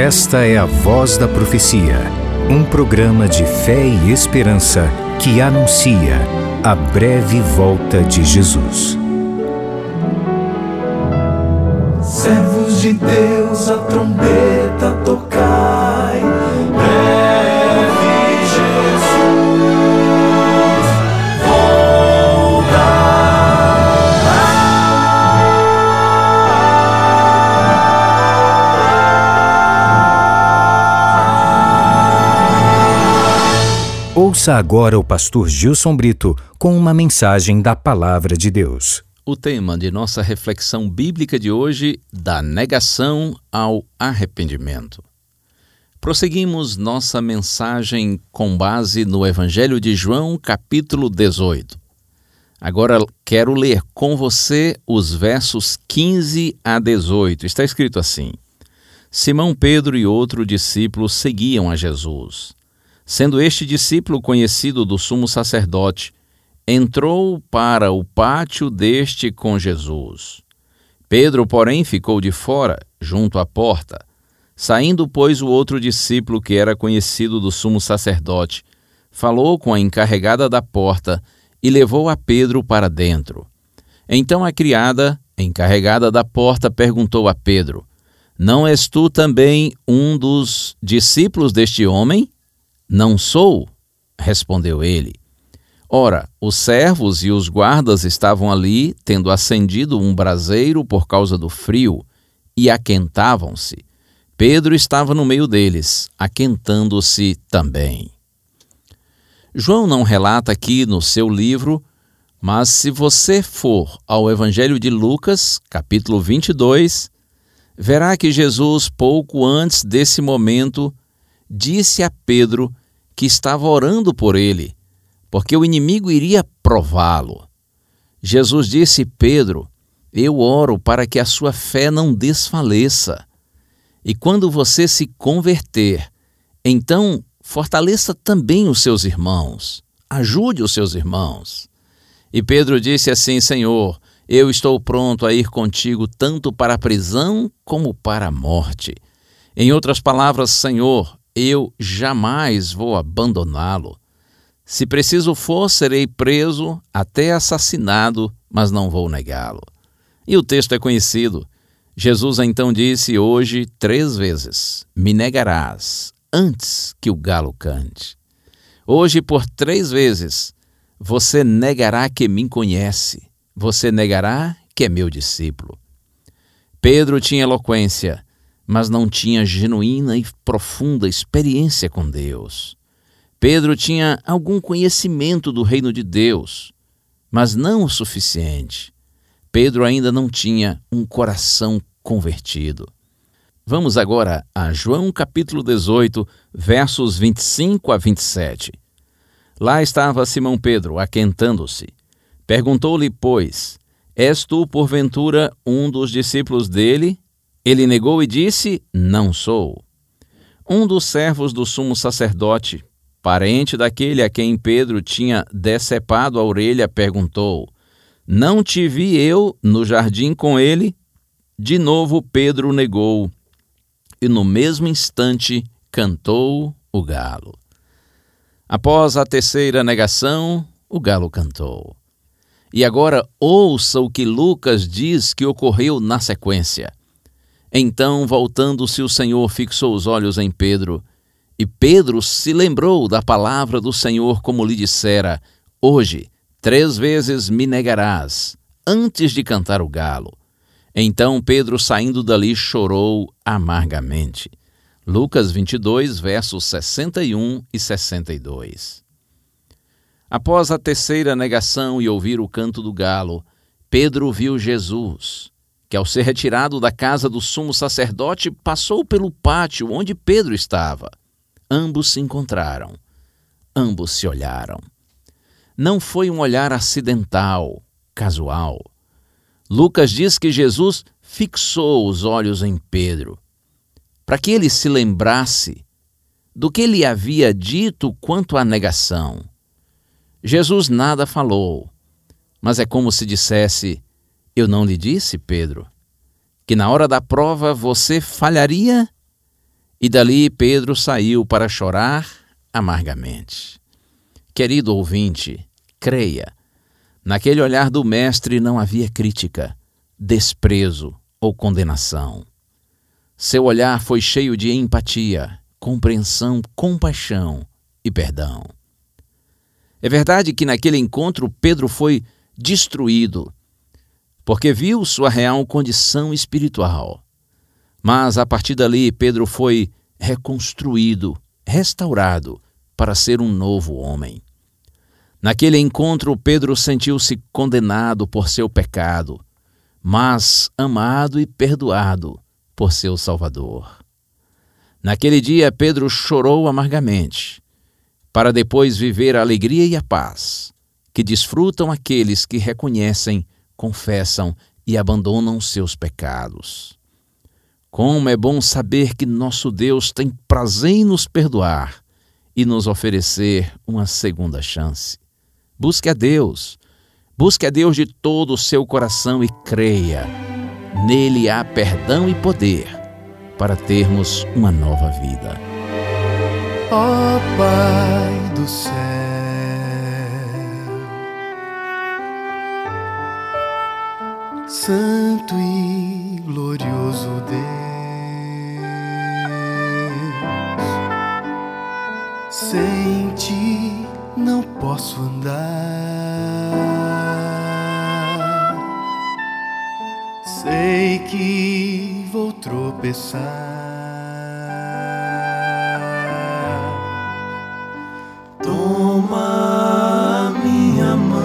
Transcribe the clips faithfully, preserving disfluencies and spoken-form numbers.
Esta é a Voz da Profecia, um programa de fé e esperança que anuncia a breve volta de Jesus. Servos de Deus, a trombeta tocai, breve Jesus Ouça agora o pastor Gilson Brito com uma mensagem da Palavra de Deus. O tema de nossa reflexão bíblica de hoje, da negação ao arrependimento. Prosseguimos nossa mensagem com base no Evangelho de João, capítulo dezoito. Agora quero ler com você os versos quinze a dezoito. Está escrito assim: Simão Pedro e outro discípulo seguiam a Jesus. Sendo este discípulo conhecido do sumo sacerdote, entrou para o pátio deste com Jesus. Pedro, porém, ficou de fora, junto à porta. Saindo, pois, o outro discípulo, que era conhecido do sumo sacerdote, falou com a encarregada da porta e levou a Pedro para dentro. Então a criada, encarregada da porta, perguntou a Pedro: Não és tu também um dos discípulos deste homem? Não sou, respondeu ele. Ora, os servos e os guardas estavam ali, tendo acendido um braseiro por causa do frio, e aquentavam-se. Pedro estava no meio deles, aquentando-se também. João não relata aqui no seu livro, mas se você for ao Evangelho de Lucas, capítulo vinte e dois, verá que Jesus, pouco antes desse momento, disse a Pedro que estava orando por ele, porque o inimigo iria prová-lo. Jesus disse: Pedro, eu oro para que a sua fé não desfaleça. E quando você se converter, então fortaleça também os seus irmãos. Ajude os seus irmãos. E Pedro disse assim: Senhor, eu estou pronto a ir contigo tanto para a prisão como para a morte. Em outras palavras, Senhor, eu jamais vou abandoná-lo. Se preciso for, serei preso, até assassinado, mas não vou negá-lo. E o texto é conhecido. Jesus então disse hoje três vezes: Me negarás antes que o galo cante. Hoje, por três vezes, você negará que me conhece. Você negará que é meu discípulo. Pedro tinha eloquência, mas não tinha genuína e profunda experiência com Deus. Pedro tinha algum conhecimento do reino de Deus, mas não o suficiente. Pedro ainda não tinha um coração convertido. Vamos agora a João capítulo dezoito, versos vinte e cinco a vinte e sete. Lá estava Simão Pedro, aquentando-se. Perguntou-lhe, pois, És tu, porventura, um dos discípulos dele? Ele negou e disse: Não sou. Um dos servos do sumo sacerdote, parente daquele a quem Pedro tinha decepado a orelha, perguntou: Não te vi eu no jardim com ele? De novo Pedro negou, e no mesmo instante cantou o galo. Após a terceira negação, o galo cantou. E agora ouça o que Lucas diz que ocorreu na sequência. Então, voltando-se, o Senhor fixou os olhos em Pedro, e Pedro se lembrou da palavra do Senhor, como lhe dissera: Hoje, três vezes me negarás, antes de cantar o galo. Então Pedro, saindo dali, chorou amargamente. Lucas vinte e dois, versos sessenta e um e sessenta e dois. Após a terceira negação e ouvir o canto do galo, Pedro viu Jesus, que ao ser retirado da casa do sumo sacerdote, passou pelo pátio onde Pedro estava. Ambos se encontraram. Ambos se olharam. Não foi um olhar acidental, casual. Lucas diz que Jesus fixou os olhos em Pedro, para que ele se lembrasse do que ele havia dito quanto à negação. Jesus nada falou, mas é como se dissesse: Eu não lhe disse, Pedro, que na hora da prova você falharia? E dali Pedro saiu para chorar amargamente. Querido ouvinte, creia, naquele olhar do mestre não havia crítica, desprezo ou condenação. Seu olhar foi cheio de empatia, compreensão, compaixão e perdão. É verdade que naquele encontro Pedro foi destruído, porque viu sua real condição espiritual. Mas a partir dali Pedro foi reconstruído, restaurado para ser um novo homem. Naquele encontro Pedro sentiu-se condenado por seu pecado, mas amado e perdoado por seu Salvador. Naquele dia Pedro chorou amargamente, para depois viver a alegria e a paz que desfrutam aqueles que reconhecem, confessam e abandonam seus pecados. Como é bom saber que nosso Deus tem prazer em nos perdoar e nos oferecer uma segunda chance. Busque a Deus, busque a Deus de todo o seu coração e creia. Nele há perdão e poder para termos uma nova vida. Ó Pai do céu, Santo e glorioso Deus, sem ti não posso andar, sei que vou tropeçar. Toma minha mão,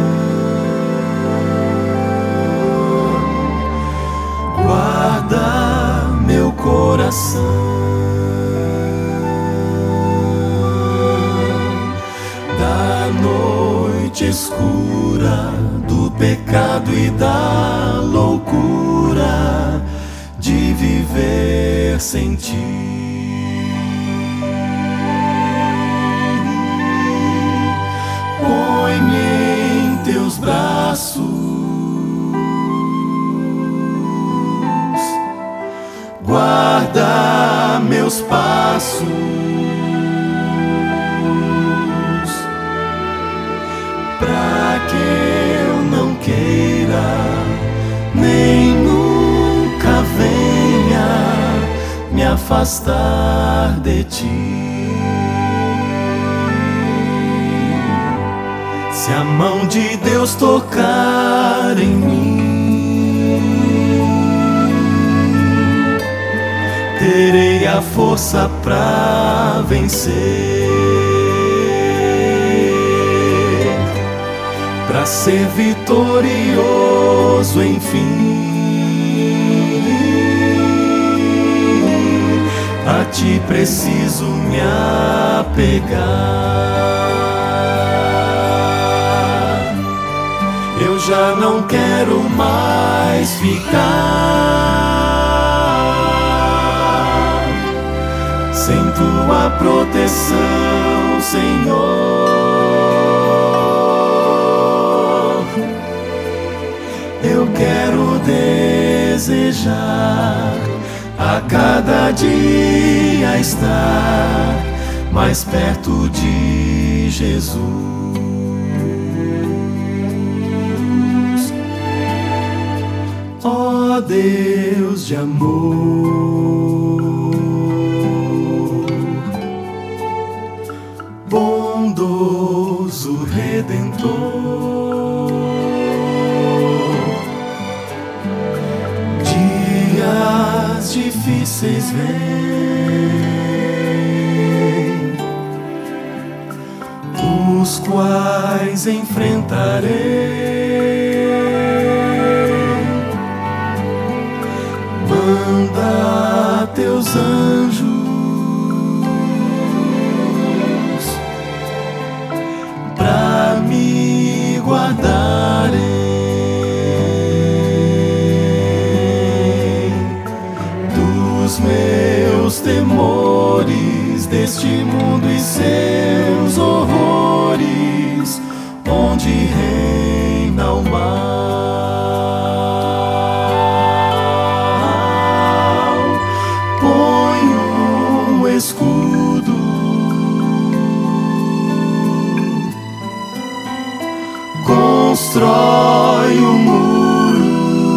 guarda meu coração, da noite escura, do pecado e da loucura de viver sem ti. Teus braços, guarda meus passos, pra que eu não queira, nem nunca venha me afastar de ti. Se a mão de Deus tocar em mim, terei a força pra vencer, pra ser vitorioso enfim. A ti preciso me apegar. Eu já não quero mais ficar sem tua proteção, Senhor. Eu quero desejar a cada dia estar mais perto de Jesus. Ó Deus de amor, bondoso Redentor, dias difíceis vêm, os quais enfrentarei. Manda teus anjos pra me guardarem dos meus temores, deste mundo e seus horrores, onde reina o mal. Ponho constrói o muro.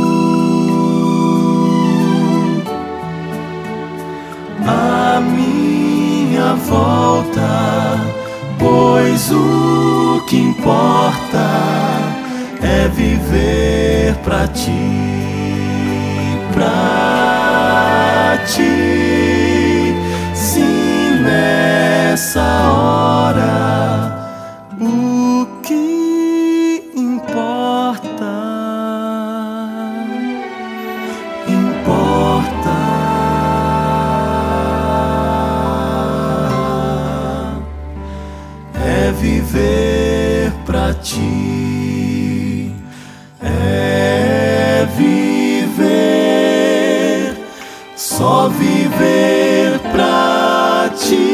A minha volta, pois o que importa é viver pra ti, pra ti. Sim, nessa hora o que importa, importa é viver pra ti, é viver, só viver pra ti.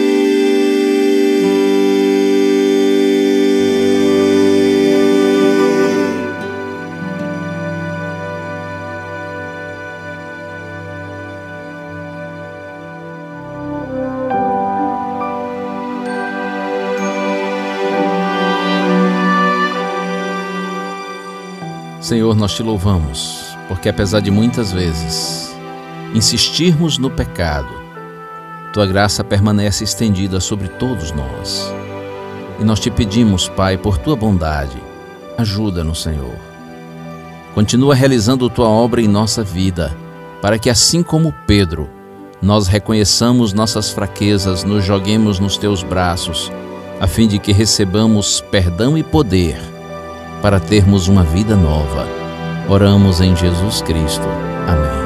Senhor, nós te louvamos, porque apesar de muitas vezes insistirmos no pecado, tua graça permanece estendida sobre todos nós. E nós te pedimos, Pai, por tua bondade, ajuda-nos, Senhor. Continua realizando tua obra em nossa vida, para que assim como Pedro, nós reconheçamos nossas fraquezas, nos joguemos nos teus braços, a fim de que recebamos perdão e poder para termos uma vida nova. Oramos em Jesus Cristo. Amém.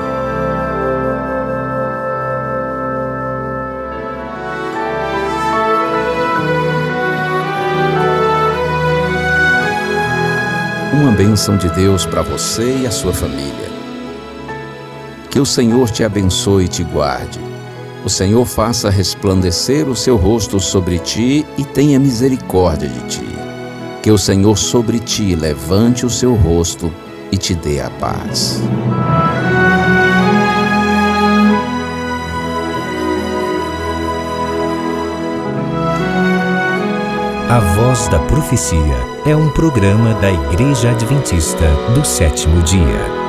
Uma bênção de Deus para você e a sua família. Que o Senhor te abençoe e te guarde. O Senhor faça resplandecer o seu rosto sobre ti e tenha misericórdia de ti. Que o Senhor sobre ti levante o seu rosto e te dê a paz. A Voz da Profecia é um programa da Igreja Adventista do Sétimo Dia.